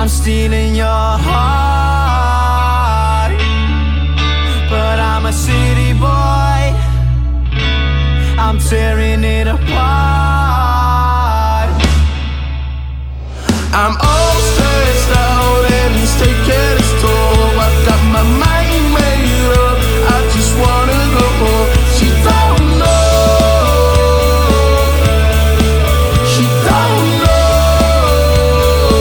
I'm stealing your heart, but I'm a city boy. I'm tearing it apart. I'm all stressed out and it's taking its toll. I've got my mind made up, I just wanna go home. She don't know, she don't know.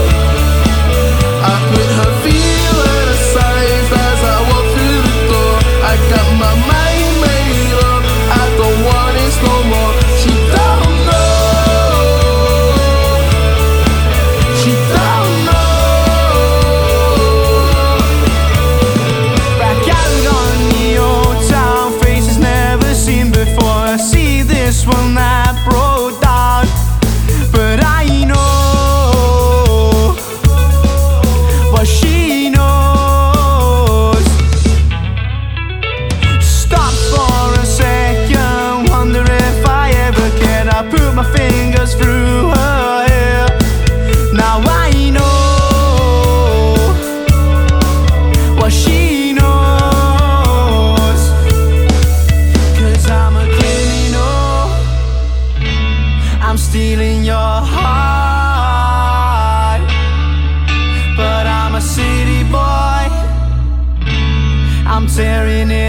I put her feeling aside as I walk through the door. I got my mind made up, I don't want this no more. She don't know, she don't know. Back out on the old town, faces never seen before. I see this one that broke down, but I know what she knows. Stop for a second, wonder if I ever can. I put my fingers through her hair. Now I know what she knows. 'Cause I'm a criminal, I'm stealing your heart, but I'm a city boy. I'm tearing it